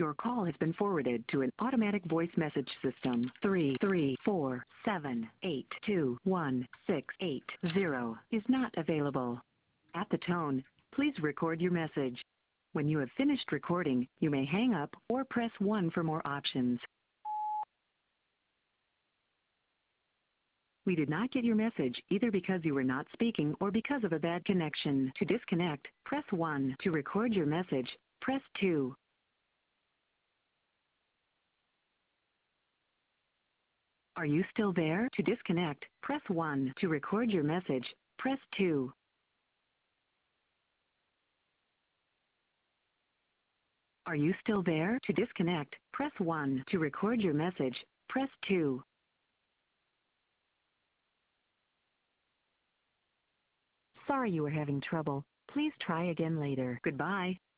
Your call has been forwarded to an automatic voice message system. 334782168 is not available. At the tone, please record your message. When you have finished recording, you may hang up or press 1 for more options. We did not get your message either because you were not speaking or because of a bad connection. To disconnect, press 1. To record your message, press 2. Are you still there? To disconnect, press 1. To record your message, press 2. Are you still there? To disconnect, press 1. To record your message, press 2. Sorry you were having trouble. Please try again later. Goodbye.